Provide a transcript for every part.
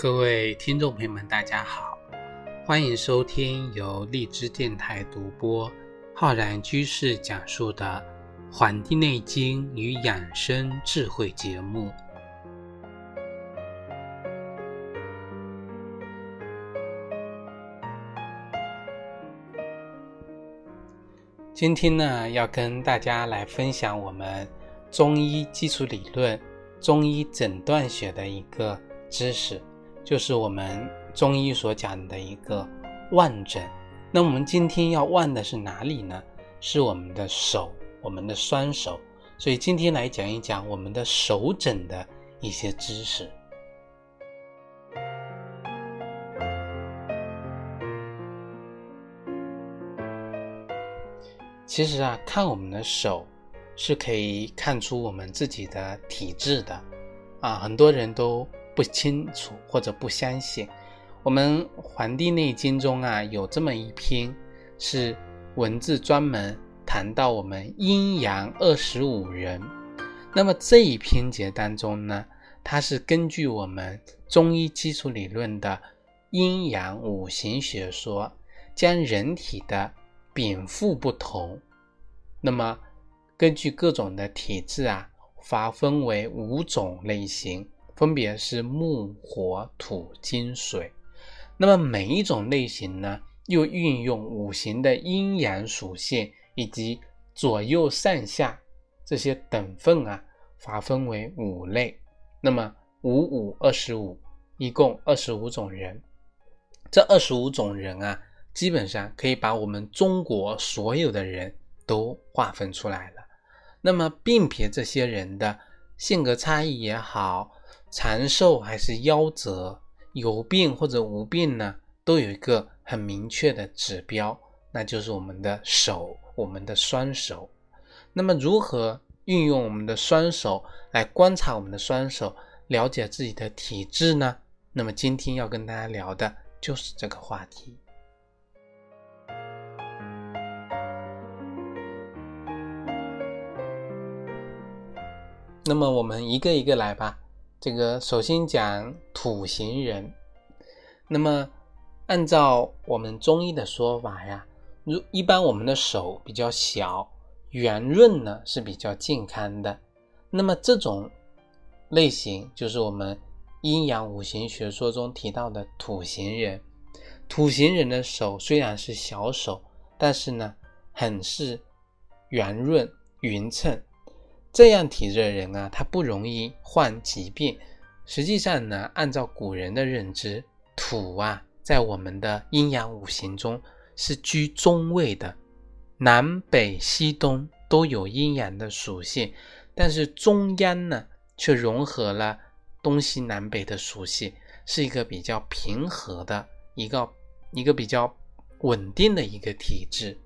各位听众朋友们大家好，欢迎收听由荔枝电台独播浩然居士讲述的《黄帝内经与养生智慧》节目。今天呢，要跟大家来分享我们中医基础理论、中医诊断学的一个知识，就是我们中医所讲的一个望诊。那我们今天要望的是哪里呢？是我们的手，我们的双手。所以今天来讲一讲我们的手诊的一些知识。其实看我们的手是可以看出我们自己的体质的很多人都不清楚或者不相信。我们《黄帝内经》中有这么一篇是文字专门谈到我们阴阳25人。那么这一篇节当中呢，它是根据我们中医基础理论的阴阳五行学说，将人体的禀赋不同，那么根据各种的体质划分为5种类型，分别是木、火、土、金、水。那么每一种类型呢，又运用五行的阴阳属性以及左右上下这些等分划分为5类。那么5、5、25，一共25种人。这25种人基本上可以把我们中国所有的人都划分出来了。那么并撇这些人的性格差异也好，长寿还是夭折，有病或者无病呢，都有一个很明确的指标，那就是我们的手，我们的双手。那么如何运用我们的双手来观察我们的双手，了解自己的体质呢？那么今天要跟大家聊的就是这个话题。那么我们一个一个来吧。首先讲土型人。那么按照我们中医的说法一般我们的手比较小，圆润呢是比较健康的。那么这种类型就是我们阴阳五行学说中提到的土型人。土型人的手虽然是小手，但是呢很是圆润匀称。这样体质的人他不容易患疾病。实际上呢，按照古人的认知，土在我们的阴阳五行中是居中位的，南北西东都有阴阳的属性，但是中央呢却融合了东西南北的属性，是一个比较平和的一个比较稳定的一个体质。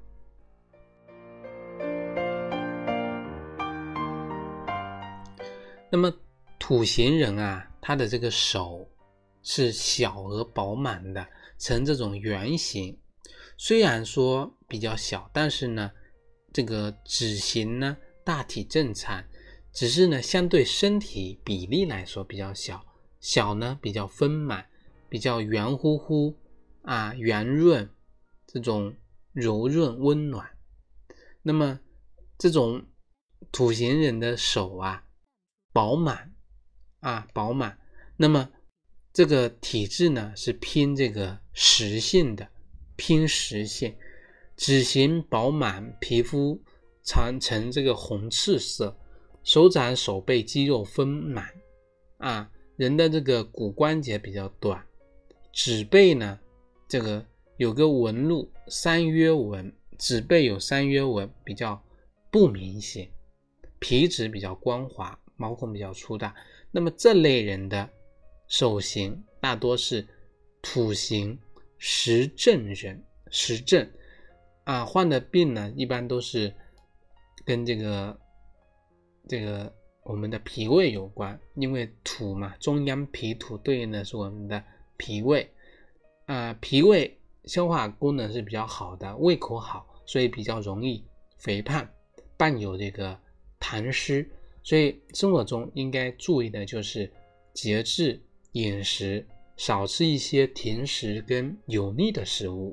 那么土型人他的这个手是小而饱满的，呈这种圆形。虽然说比较小，但是呢这个指型呢大体正常，只是呢相对身体比例来说比较小呢比较丰满，比较圆乎乎圆润，这种柔润温暖。那么这种土型人的手饱满那么这个体质呢是偏这个实性的，偏实性，指型饱满，皮肤呈这个红赤色，手掌手背肌肉丰满人的这个骨关节比较短，指背呢这个有个纹路三约纹，指背有三约纹比较不明显，皮质比较光滑，毛孔比较粗大。那么这类人的手型大多是土型实症人，实症患的病呢一般都是跟这个我们的脾胃有关，因为土嘛，中央脾土对应的是我们的脾胃脾胃消化功能是比较好的，胃口好，所以比较容易肥胖，伴有这个痰湿。所以生活中应该注意的就是节制饮食， 少吃一些甜食跟油腻的食物。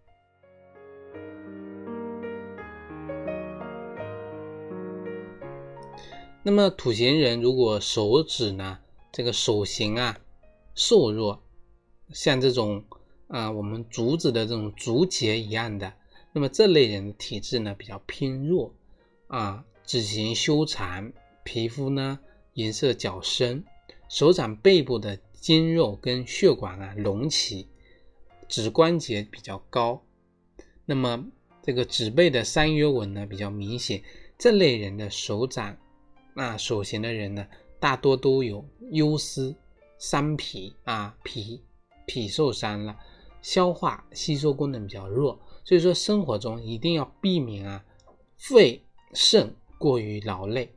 那么土型人如果手指呢，这个手型啊瘦弱，像这种我们竹子的这种竹节一样的，那么这类人的体质呢比较偏弱指型修长，皮肤呢颜色较深，手掌背部的筋肉跟血管隆起，指关节比较高，那么这个指背的三约纹呢比较明显。这类人的手掌手型的人呢大多都有忧思伤脾脾受伤了，消化吸收功能比较弱，所以说生活中一定要避免肺肾过于劳累。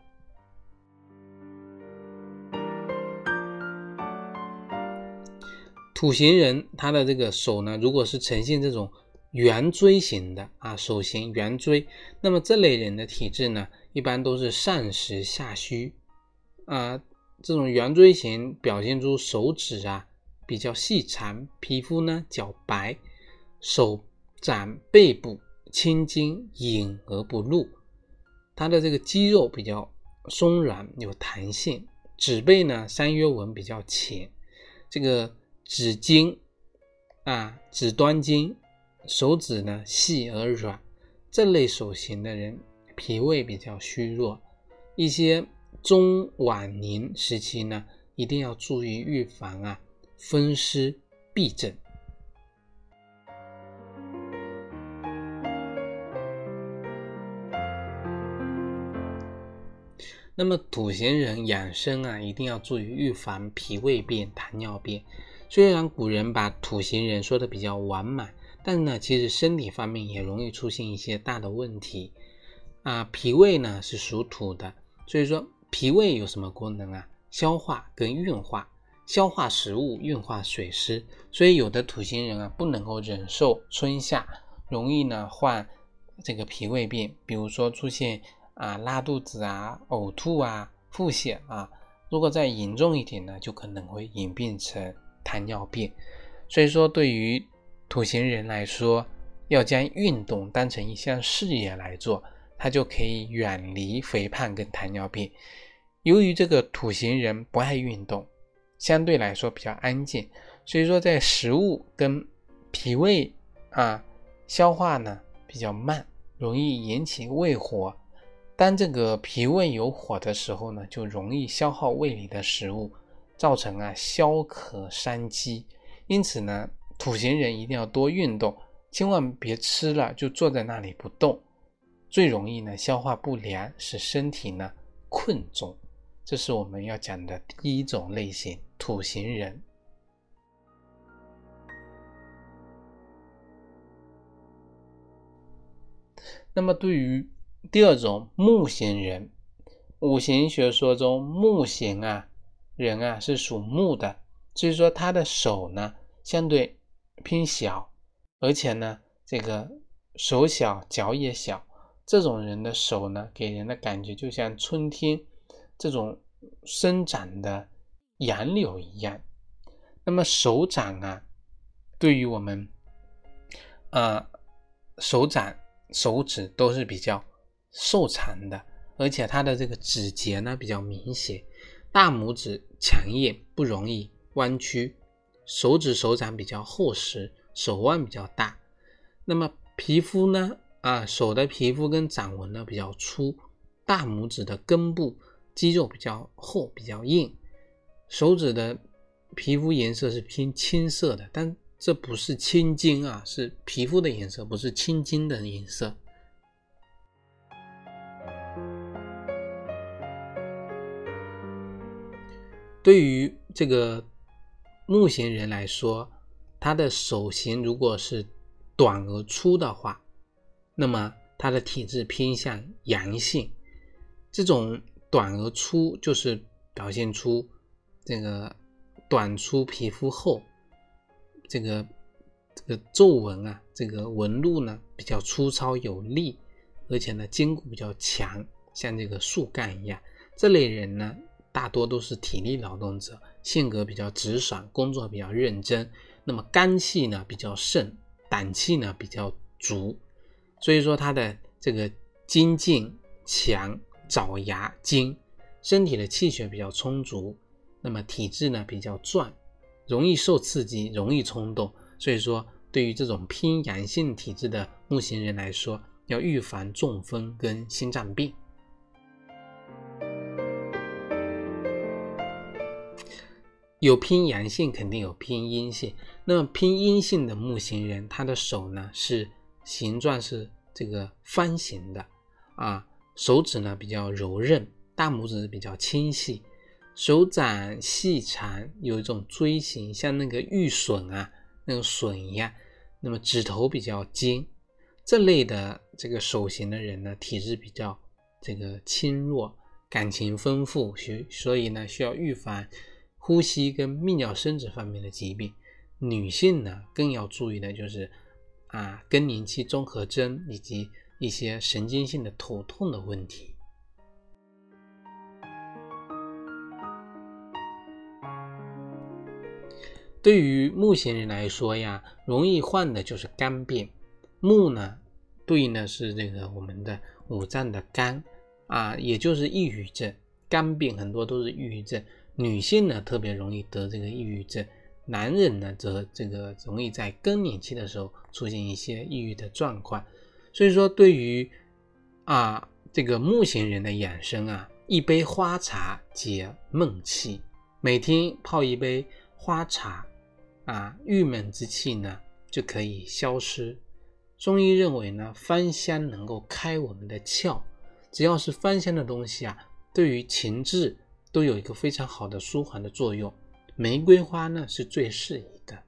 土型人他的这个手呢，如果是呈现这种圆锥形的手型圆锥，那么这类人的体质呢一般都是上实下虚这种圆锥形表现出手指比较细长，皮肤呢较白，手掌背部青筋隐而不露，它的这个肌肉比较松软有弹性，指背呢三约纹比较浅，这个指筋指端筋，手指呢细而软，这类手型的人脾胃比较虚弱，一些中晚年时期呢一定要注意预防风湿痹症。那么土型人养生一定要注意预防脾胃病、糖尿病。虽然古人把土型人说的比较完满，但呢其实身体方面也容易出现一些大的问题脾胃呢是属土的，所以说脾胃有什么功能消化跟运化，消化食物，运化水湿，所以有的土型人不能够忍受春夏，容易呢患这个脾胃病，比如说出现拉肚子呕吐腹泻如果再严重一点呢，就可能会演变成糖尿病。所以说对于土型人来说，要将运动当成一项事业来做，他就可以远离肥胖跟糖尿病。由于这个土型人不爱运动，相对来说比较安静，所以说在食物跟脾胃消化呢比较慢，容易引起胃火。当这个脾胃有火的时候呢，就容易消耗胃里的食物，造成消渴伤饥。因此呢，土型人一定要多运动，千万别吃了就坐在那里不动，最容易呢消化不良，使身体呢困重。这是我们要讲的第一种类型，土型人。那么对于第二种木型人，五行学说中木型人是属木的，所以说他的手呢相对偏小，而且呢这个手小脚也小，这种人的手呢给人的感觉就像春天这种生长的杨柳一样。那么手掌对于我们手掌手指都是比较瘦长的，而且它的这个指节呢比较明显，大拇指强硬不容易弯曲，手指手掌比较厚实，手腕比较大。那么皮肤呢手的皮肤跟掌纹呢比较粗，大拇指的根部肌肉比较厚比较硬，手指的皮肤颜色是偏青色的，但这不是青筋是皮肤的颜色，不是青筋的颜色。对于这个木型人来说，他的手型如果是短而粗的话，那么他的体质偏向阳性。这种短而粗就是表现出这个短粗皮肤厚，这个皱纹这个纹路呢比较粗糙有力，而且呢筋骨比较强，像这个树干一样。这类人呢大多都是体力劳动者，性格比较直爽，工作比较认真。那么肝气呢比较盛，胆气呢比较足，所以说他的这个精进强，爪牙精，身体的气血比较充足，那么体质呢比较壮，容易受刺激，容易冲动。所以说对于这种偏阳性体质的木型人来说，要预防中风跟心脏病。有偏阳性肯定有偏阴性，那么偏阴性的木型人，他的手呢是形状是这个方形的手指呢比较柔韧，大拇指比较纤细，手掌细长，有一种锥形，像那个玉笋那个笋一样。那么指头比较尖，这类的这个手型的人呢，体质比较这个轻弱，感情丰富，所以呢需要预防呼吸跟泌尿生殖方面的疾病。女性呢更要注意的就是更年期综合征以及一些神经性的头痛的问题。对于木型人来说呀，容易患的就是肝病。木呢对应的是这个我们的五脏的肝也就是抑郁症。肝病很多都是抑郁症，女性呢特别容易得这个抑郁症，男人呢则这个容易在更年期的时候出现一些抑郁的状况。所以说对于这个木型人的养生一杯花茶解闷气，每天泡一杯花茶郁闷之气呢就可以消失。中医认为呢，芳香能够开我们的窍，只要是芳香的东西对于情志都有一个非常好的舒缓的作用。玫瑰花呢是最适宜的。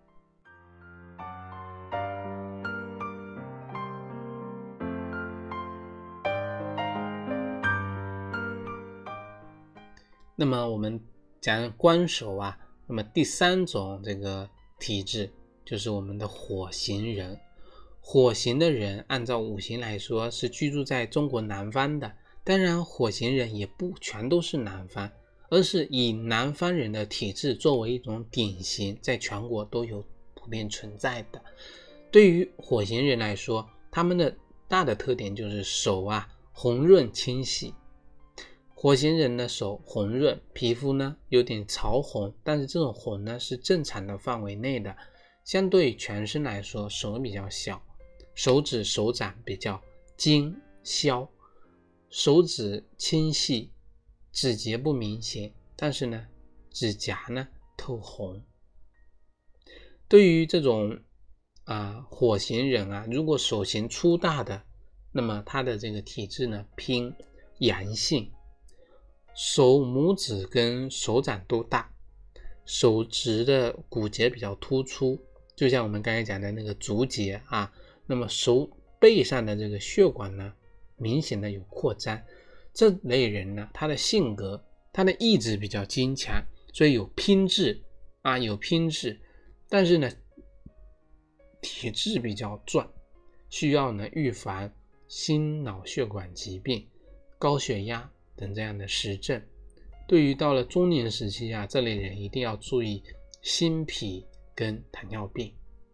那么我们讲官手那么第三种这个体质就是我们的火型人。火型的人按照五行来说是居住在中国南方的，当然火型人也不全都是南方，而是以南方人的体质作为一种典型，在全国都有普遍存在的。对于火型人来说，他们的大的特点就是手红润清晰。火型人的手红润，皮肤呢有点潮红，但是这种红呢是正常的范围内的。相对于全身来说，手比较小，手指手掌比较尖削，手指纤细，指节不明显，但是呢指甲呢透红。对于这种火型人如果手型粗大的，那么他的这个体质呢偏阳性，手拇指跟手掌都大，手指的骨节比较突出，就像我们刚才讲的那个足节那么手背上的这个血管呢明显的有扩张。这类人呢，他的性格，他的意志比较坚强，所以有拼志但是呢体质比较壮，需要呢预防心脑血管疾病、高血压等这样的实症。对于到了中年时期这类人一定要注意心脾跟糖尿病。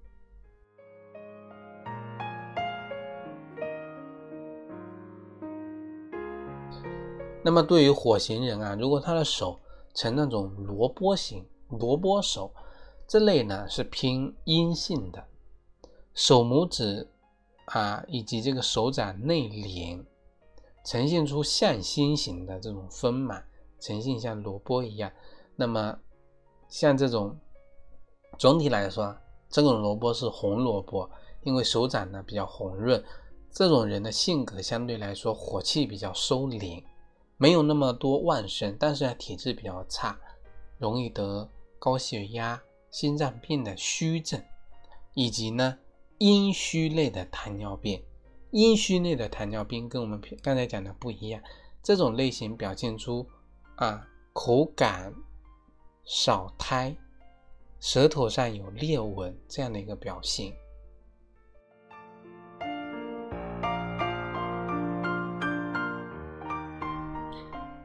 那么对于火型人如果他的手呈那种萝卜形、萝卜手，这类呢是偏阴性的，手拇指以及这个手掌内连呈现出向心形的这种丰满，呈现像萝卜一样。那么像这种总体来说，这种萝卜是红萝卜，因为手掌呢比较红润。这种人的性格相对来说火气比较收敛，没有那么多旺盛，但是体质比较差，容易得高血压、心脏病的虚症，以及呢阴虚类的糖尿病。阴虚类的糖尿病跟我们刚才讲的不一样，这种类型表现出口感少苔，舌头上有裂纹这样的一个表现。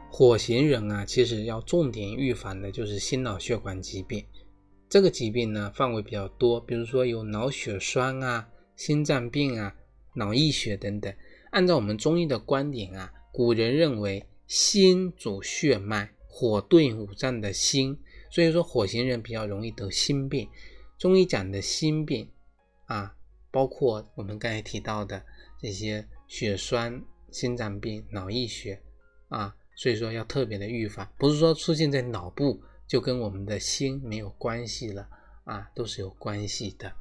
火型人啊，其实要重点预防的就是心脑血管疾病。这个疾病呢范围比较多，比如说有脑血栓啊、心脏病啊、脑溢血等等。按照我们中医的观点啊，古人认为心主血脉，火对应五脏的心，所以说火型人比较容易得心病。中医讲的心病啊，包括我们刚才提到的这些血栓、心脏病、脑溢血啊，所以说要特别的预防，不是说出现在脑部就跟我们的心没有关系了啊，都是有关系的。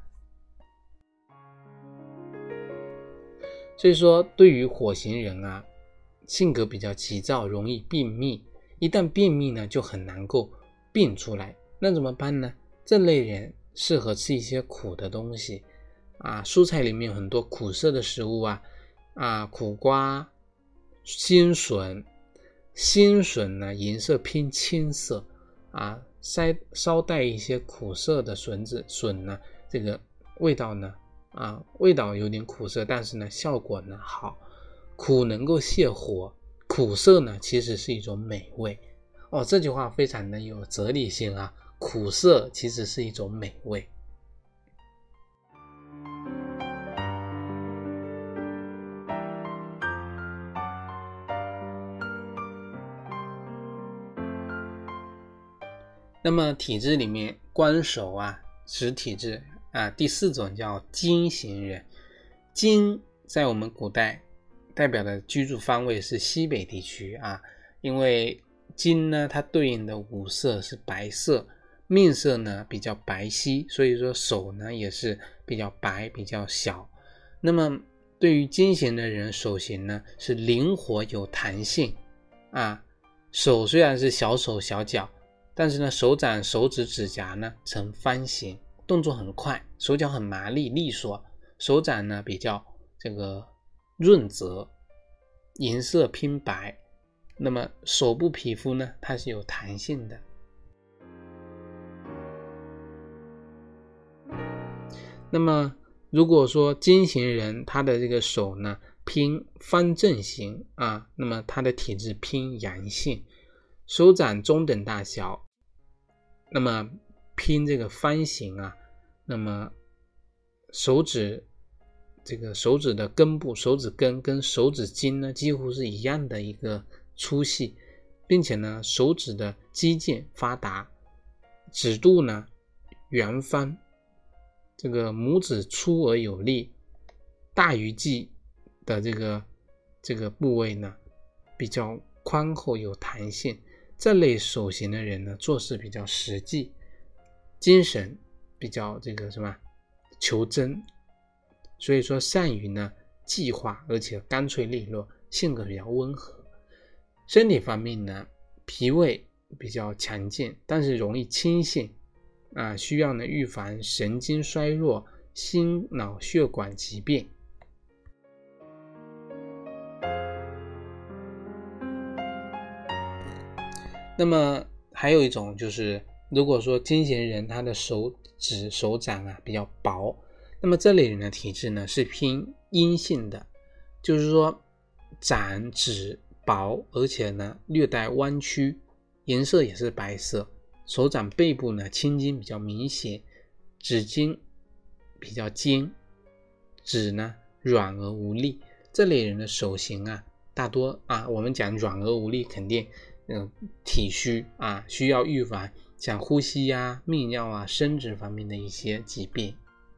所以说对于火型人啊，性格比较急躁，容易便秘，一旦便秘呢就很难够便出来，那怎么办呢？这类人适合吃一些苦的东西啊，蔬菜里面有很多苦涩的食物啊，苦瓜、新笋。新笋呢颜色偏青色啊，稍带一些苦涩的笋呢，这个味道呢味道有点苦涩，但是呢效果呢好。苦能够泻火，苦涩呢其实是一种美味哦，这句话非常的有哲理性啊，苦涩其实是一种美味。那么体质里面官守啊，实体质啊，第四种叫金型人。金在我们古代代表的居住方位是西北地区啊，因为金呢它对应的五色是白色，命色呢比较白皙，所以说手呢也是比较白比较小。那么对于金型的人，手型呢是灵活有弹性啊，手虽然是小手小脚，但是呢手掌手指指甲呢呈方形，动作很快，手脚很麻利利索，手掌呢比较这个润泽，颜色偏白。那么手部皮肤呢它是有弹性的。那么如果说金型人他的这个手呢偏方正型啊，那么他的体质偏阳性，手掌中等大小，那么偏这个方形啊，那么手指的根部，手指根跟手指筋呢几乎是一样的一个粗细，并且呢手指的肌腱发达，指肚呢圆方，这个拇指粗而有力，大鱼际的这个部位呢比较宽厚有弹性。这类手型的人呢做事比较实际，精神比较这个什么求真，所以说善于呢计划，而且干脆利落，性格比较温和。身体方面呢脾胃比较强健，但是容易轻性啊，需要呢预防神经衰弱、心脑血管疾病。那么还有一种就是，如果说金型人他的手掌啊比较薄，那么这类人的体质呢是偏阴性的，就是说掌指薄，而且呢略带弯曲，颜色也是白色，手掌背部呢青筋比较明显，指筋比较尖，指呢软而无力。这类人的手型啊大多啊，我们讲软而无力肯定体虚啊，需要预防像呼吸啊、泌尿啊、生殖方面的一些疾病。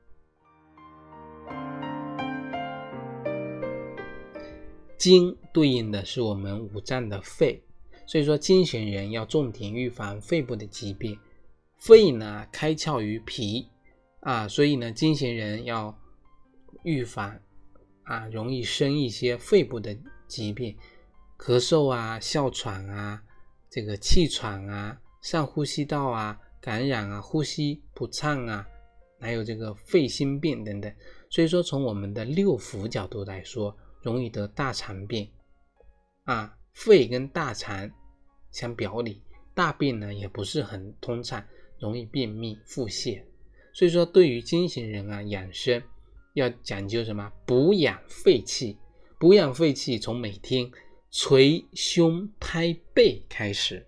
金对应的是我们五脏的肺，所以说金型人要重点预防肺部的疾病。肺呢开窍于脾啊，所以呢金型人要预防啊容易生一些肺部的疾病，咳嗽啊、哮喘啊、这个气喘啊、上呼吸道啊、感染啊、呼吸不畅啊，还有这个肺心病等等。所以说从我们的六腑角度来说，容易得大肠病啊，肺跟大肠相表里，大便呢也不是很通畅，容易便秘腹泻。所以说对于金型人啊养生要讲究什么？补养肺气。补养肺气从每天捶胸拍背开始。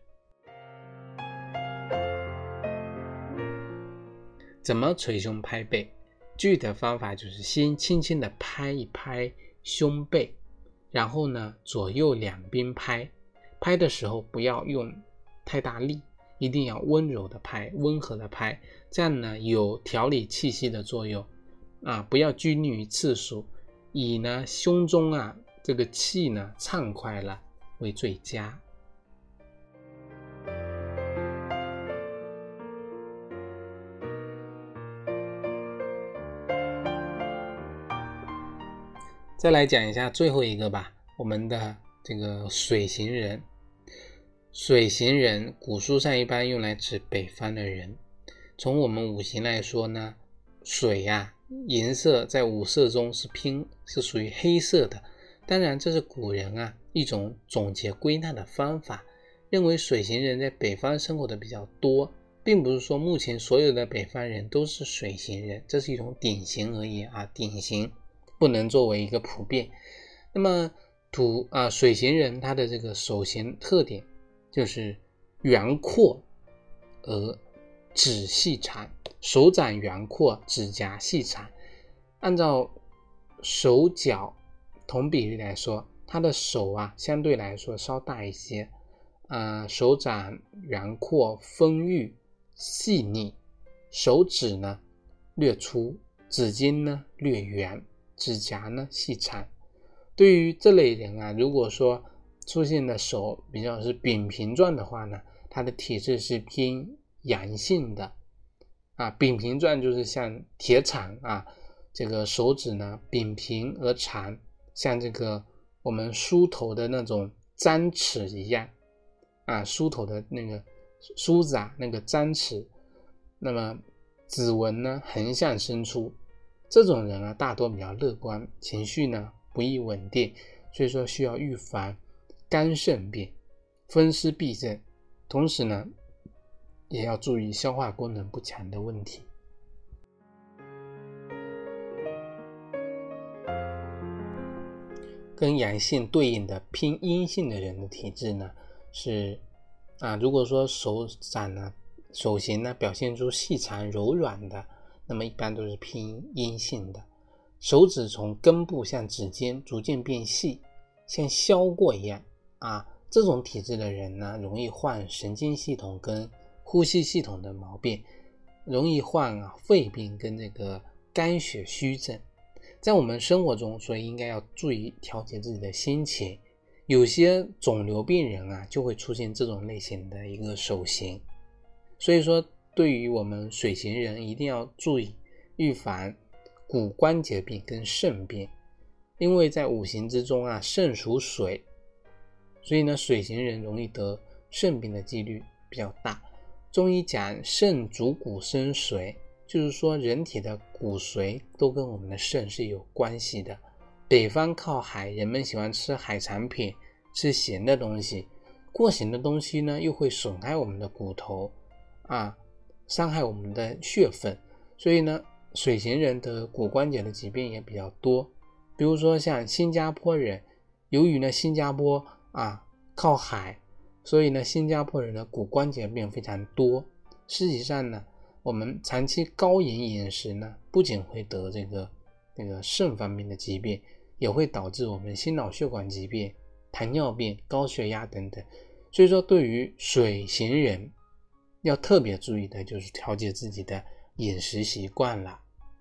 怎么捶胸拍背？具体的方法就是先轻轻的拍一拍胸背，然后呢左右两边拍，拍的时候不要用太大力，一定要温柔的拍，温和的拍，这样呢有调理气息的作用不要拘泥于次数，以呢胸中这个气呢畅快了为最佳。再来讲一下最后一个吧，我们的这个水行人。水行人古书上一般用来指北方的人。从我们五行来说呢，水颜色在五色中是属于黑色的，当然这是古人一种总结归纳的方法，认为水行人在北方生活的比较多，并不是说目前所有的北方人都是水行人，这是一种典型而已典型不能作为一个普遍。那么水行人他的这个手型特点就是圆阔而指细长，手掌圆阔，指甲细长。按照手脚同比例来说，他的手相对来说稍大一些，手掌圆阔丰腴细腻，手指呢略粗，指尖呢略圆，指甲呢细长。对于这类人如果说出现的手比较是扁平状的话呢，他的体质是偏阳性的扁平状就是像铁铲这个手指呢扁平而长，像这个我们梳头的那种簪齿一样梳头的那个梳子那个簪齿，那么指纹呢横向伸出。这种人大多比较乐观，情绪呢不易稳定，所以说需要预防肝肾病、风湿痹症，同时呢也要注意消化功能不强的问题。跟阳性对应的偏阴性的人的体质呢是如果说手型呢表现出细长柔软的，那么一般都是偏阴性的。手指从根部向指尖逐渐变细，像削过一样这种体质的人呢容易患神经系统跟呼吸系统的毛病，容易患肺病跟这个肝血虚症。在我们生活中，所以应该要注意调节自己的心情。有些肿瘤病人就会出现这种类型的一个手型，所以说对于我们水型人一定要注意预防骨关节病跟肾病，因为在五行之中肾属水，所以呢水型人容易得肾病的几率比较大。中医讲肾主骨生髓，就是说人体的骨髓都跟我们的肾是有关系的。北方靠海，人们喜欢吃海产品，吃咸的东西，过咸的东西呢又会损害我们的骨头伤害我们的血分，所以呢水型人得骨关节的疾病也比较多。比如说像新加坡人，由于呢新加坡靠海，所以呢新加坡人的骨关节病非常多。实际上呢我们长期高盐饮食呢不仅会得这个肾方面的疾病，也会导致我们心脑血管疾病、糖尿病、高血压等等。所以说对于水型人要特别注意的就是调节自己的饮食习惯了。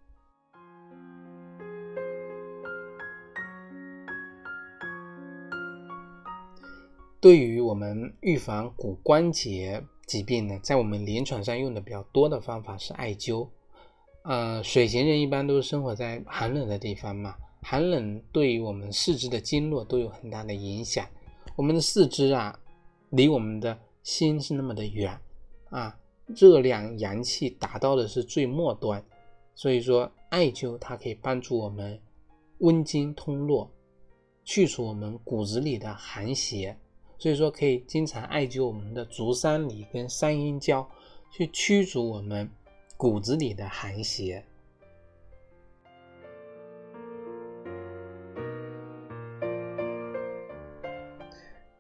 对于我们预防骨关节疾病呢，在我们临床上用的比较多的方法是艾灸。水型人一般都是生活在寒冷的地方嘛，寒冷对于我们四肢的经络都有很大的影响。我们的四肢离我们的心是那么的远热量阳气达到的是最末端，所以说艾灸它可以帮助我们温经通络，去除我们骨子里的寒邪，所以说可以经常艾灸我们的足三里跟三阴交，去驱逐我们骨子里的寒邪。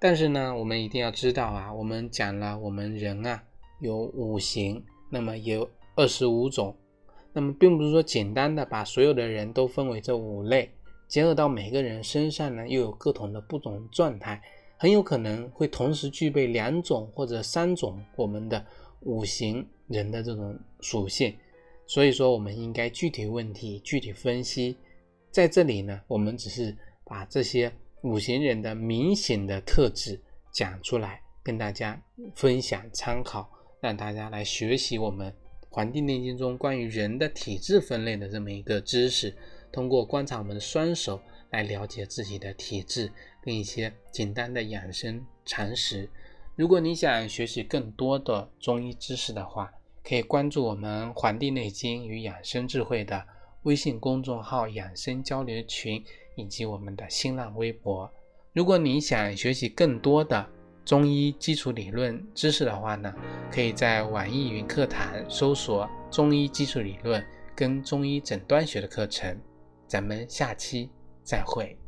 但是呢，我们一定要知道啊，我们讲了我们人啊有五行，那么有25种，那么并不是说简单的把所有的人都分为这5类，结合到每个人身上呢又有各同的不同状态，很有可能会同时具备2种或者3种我们的五行人的这种属性。所以说我们应该具体问题具体分析，在这里呢我们只是把这些五行人的明显的特质讲出来，跟大家分享参考，让大家来学习我们黄帝内经中关于人的体质分类的这么一个知识，通过观察我们的双手来了解自己的体质跟一些简单的养生常识。如果你想学习更多的中医知识的话，可以关注我们黄帝内经与养生智慧的微信公众号养生交流群以及我们的新浪微博。如果你想学习更多的中医基础理论知识的话呢，可以在网易云课堂搜索中医基础理论跟中医诊断学的课程。咱们下期再会。